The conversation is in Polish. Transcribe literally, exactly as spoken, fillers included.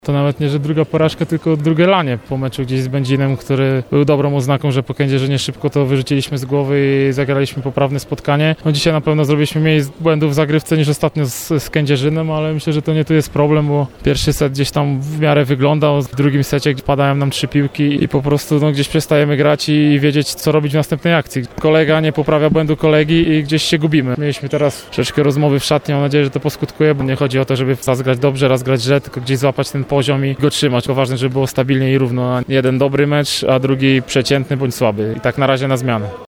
To nawet nie, że druga porażka, tylko drugie lanie po meczu gdzieś z Będzinem, który był dobrą oznaką, że po Kędzierzynie szybko to wyrzuciliśmy z głowy i zagraliśmy poprawne spotkanie. No dzisiaj na pewno zrobiliśmy mniej błędów w zagrywce niż ostatnio z, z Kędzierzynem, ale myślę, że to nie tu jest problem, bo pierwszy set gdzieś tam w miarę wyglądał, w drugim secie padają nam trzy piłki i po prostu no, gdzieś przestajemy grać i wiedzieć, co robić w następnej akcji. Kolega nie poprawia błędu kolegi i gdzieś się gubimy. Mieliśmy teraz troszeczkę rozmowy w szatni, mam nadzieję, że to poskutkuje, bo nie chodzi o to, żeby raz grać dobrze, raz grać źle, tylko gdzieś złapać ten poziom i go trzymać. To ważne, żeby było stabilnie i równo. Jeden dobry mecz, a drugi przeciętny bądź słaby. I tak na razie na zmianę.